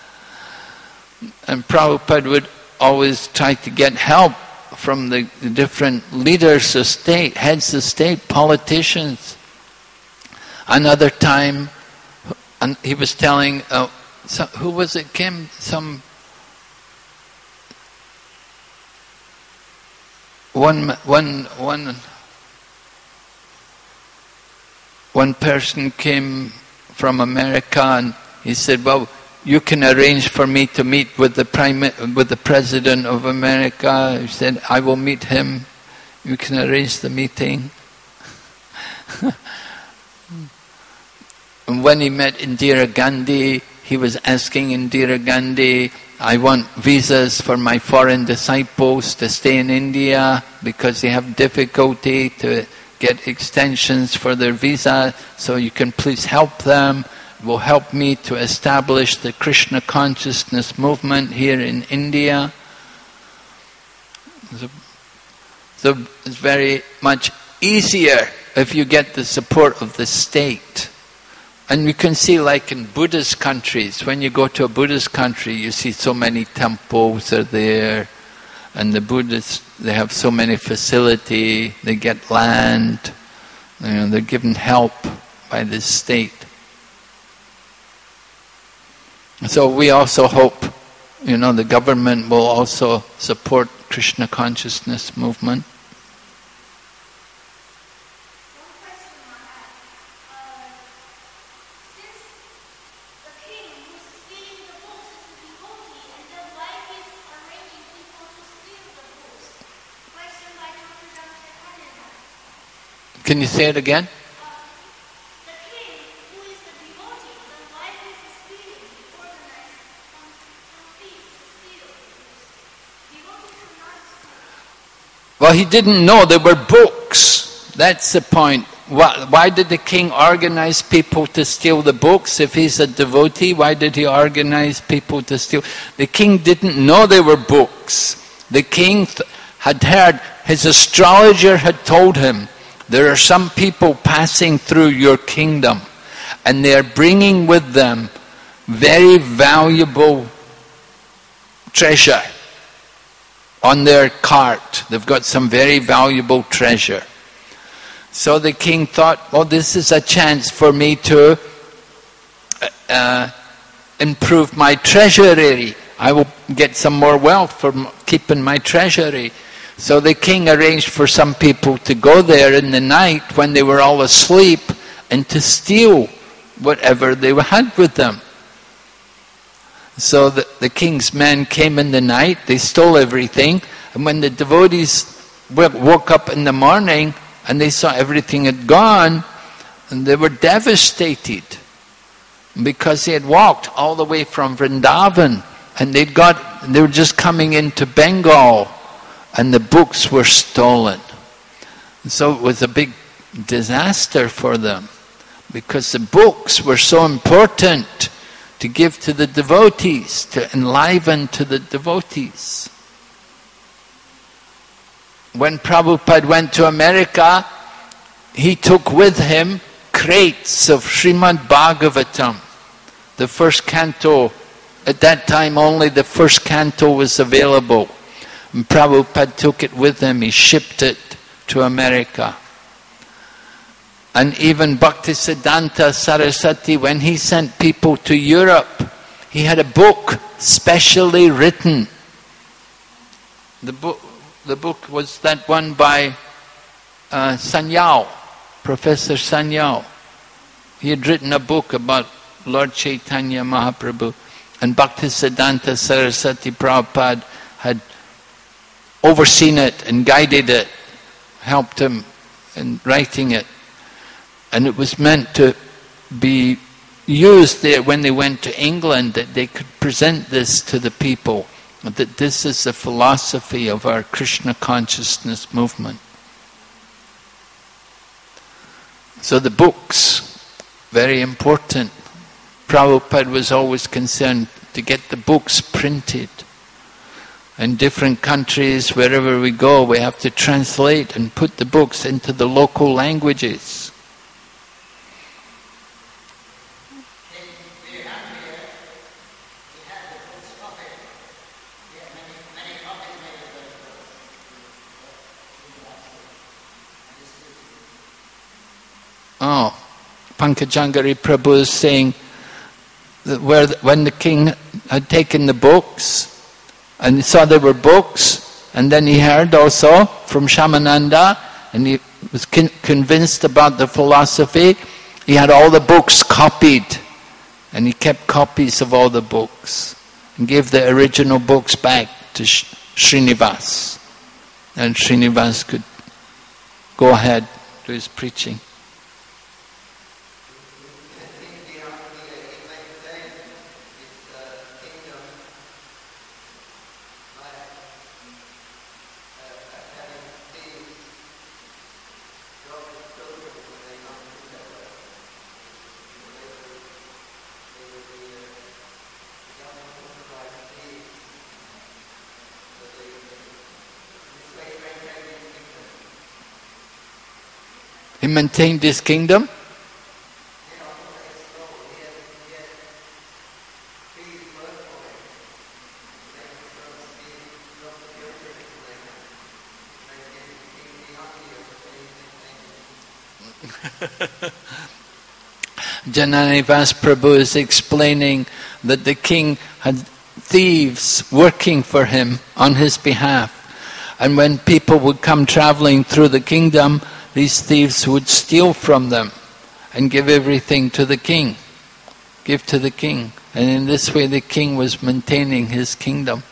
And Prabhupada would always try to get help from the, the different leaders of state, heads of state, politicians. Another time, and he was telling, uh, so, who was it, Kim? Some, one, one, one, One person came from America, and he said, well, you can arrange for me to meet with the prime with the president of America. He said, I will meet him. You can arrange the meeting. And when he met Indira Gandhi, he was asking Indira Gandhi, I want visas for my foreign disciples to stay in India because they have difficulty to get extensions for their visa, so you can please help them. It will help me to establish the Krishna consciousness movement here in India. So, so it's very much easier if you get the support of the state. And you can see, like in Buddhist countries, when you go to a Buddhist country, you see so many temples are there, and the Buddhists, they have so many facility, they get land, you know, they're given help by the state. So we also hope, you know, the government will also support Krishna consciousness movement. Can you say it again? The king, who is the devotee, the wife is stealing, organized some, some thieves to steal the books. Devotee should not steal. Well, he didn't know there were books. That's the point. Why, why did the king organize people to steal the books? If he's a devotee, why did he organize people to steal? The king didn't know there were books. The king th- had heard, his astrologer had told him, there are some people passing through your kingdom, and they are bringing with them very valuable treasure on their cart. They've got some very valuable treasure. So the king thought, well, this is a chance for me to uh, improve my treasury. I will get some more wealth from keeping my treasury. So the king arranged for some people to go there in the night when they were all asleep and to steal whatever they had with them. So the, the king's men came in the night, they stole everything, and when the devotees woke up in the morning and they saw everything had gone, and they were devastated because they had walked all the way from Vrindavan and they'd got, they were just coming into Bengal and the books were stolen. So it was a big disaster for them because the books were so important to give to the devotees, to enliven to the devotees. When Prabhupada went to America, he took with him crates of Srimad Bhagavatam. The first canto, at that time only the first canto was available. And Prabhupada took it with him, he shipped it to America. And even Bhaktisiddhanta Saraswati, when he sent people to Europe, he had a book specially written. The book, the book was that one by uh, Sanyal, Professor Sanyal. He had written a book about Lord Chaitanya Mahaprabhu, and Bhaktisiddhanta Saraswati Prabhupada had overseen it and guided it, helped him in writing it. And it was meant to be used there when they went to England, that they could present this to the people, that this is the philosophy of our Krishna consciousness movement. So the books, very important. Prabhupada was always concerned to get the books printed. In different countries, wherever we go, we have to translate and put the books into the local languages. Oh, Pankajangari Prabhu is saying that where the, when the king had taken the books and he saw there were books, and then he heard also from Shamananda, and he was con- convinced about the philosophy, he had all the books copied, and he kept copies of all the books and gave the original books back to Sh- Srinivas, and Srinivas could go ahead to his preaching. He maintained his kingdom. Jananivas Prabhu is explaining that the king had thieves working for him on his behalf. And when people would come traveling through the kingdom, these thieves would steal from them and give everything to the king. Give to the king. And in this way the king was maintaining his kingdom.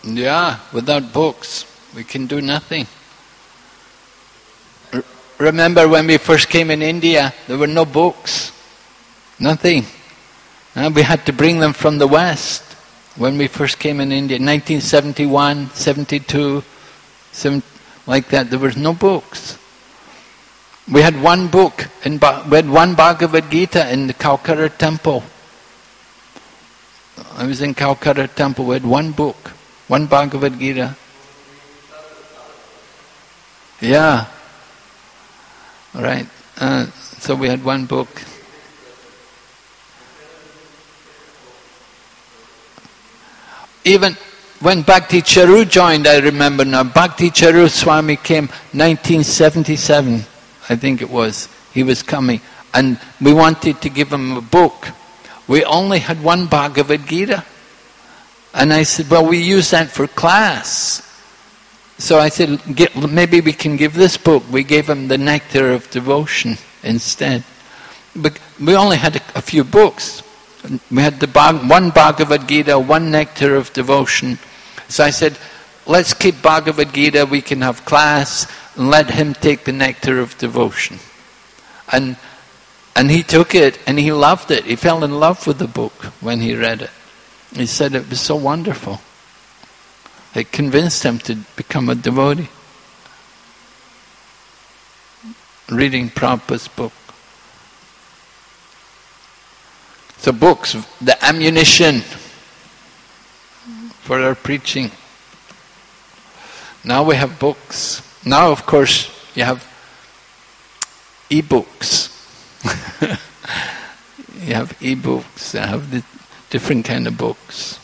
Yeah, without books, we can do nothing. R- remember when we first came in India, there were no books, nothing. Uh, we had to bring them from the West when we first came in India, nineteen seventy-one, seventy-two, seven, like that. There was no books. We had one book, in ba- we had one Bhagavad Gita in the Calcutta temple. I was in Calcutta temple, we had one book, one Bhagavad Gita. Yeah. Right. Uh, so we had one book. Even when Bhakti Charu joined, I remember now, Bhakti Charu Swami came nineteen seventy-seven, I think it was. He was coming, and we wanted to give him a book. We only had one Bhagavad Gita. And I said, well, we use that for class. So I said, maybe we can give this book. We gave him the Nectar of Devotion instead. But we only had a, a few books. We had the one Bhagavad Gita, one Nectar of Devotion. So I said, let's keep Bhagavad Gita, we can have class, and let him take the Nectar of Devotion. And and he took it, and he loved it. He fell in love with the book when he read it. He said it was so wonderful. It convinced him to become a devotee. Reading Prabhupada's book. So books, the ammunition for our preaching. Now we have books. Now, of course, you have e-books. You have e-books. You have the different kind of books.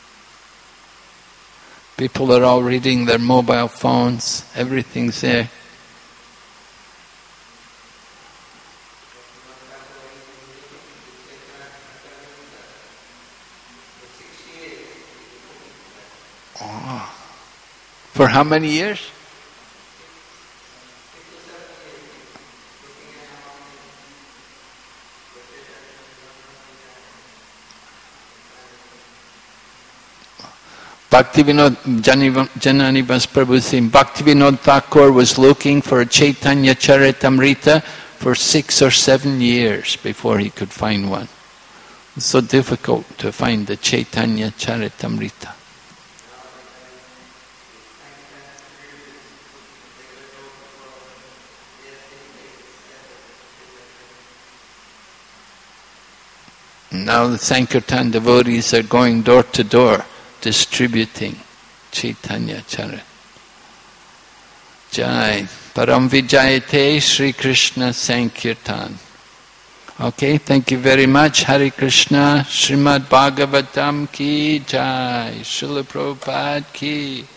People are all reading their mobile phones. Everything's there. Oh. For how many years? Bhaktivinoda, Jananivas Prabhu saying, Bhaktivinoda Thakur was looking for a Chaitanya Charitamrita for six or seven years before he could find one. It's so difficult to find the Chaitanya Charitamrita. Now the Sankirtan devotees are going door to door distributing Chaitanya Charita. Jai. Param Vijayate Sri Krishna Sankirtan. Okay, thank you very much. Hare Krishna. Srimad Bhagavatam ki jai. Srila Prabhupada ki